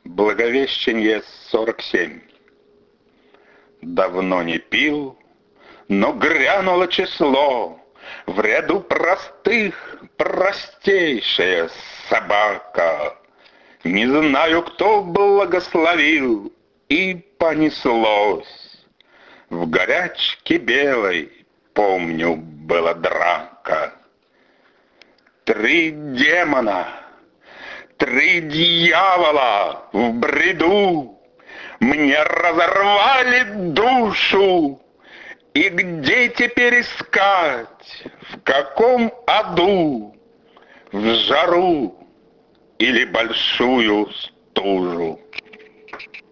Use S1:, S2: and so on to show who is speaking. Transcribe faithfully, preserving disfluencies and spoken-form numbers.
S1: Благовещенье сорок семь. Давно не пил, но грянуло число. В ряду простых простейшая собака. Не знаю, кто благословил, и понеслось. В горячке белой, помню, была драка. Три демона, три дьявола в бреду мне разорвали душу. И где теперь искать, в каком аду, в жару или большую стужу?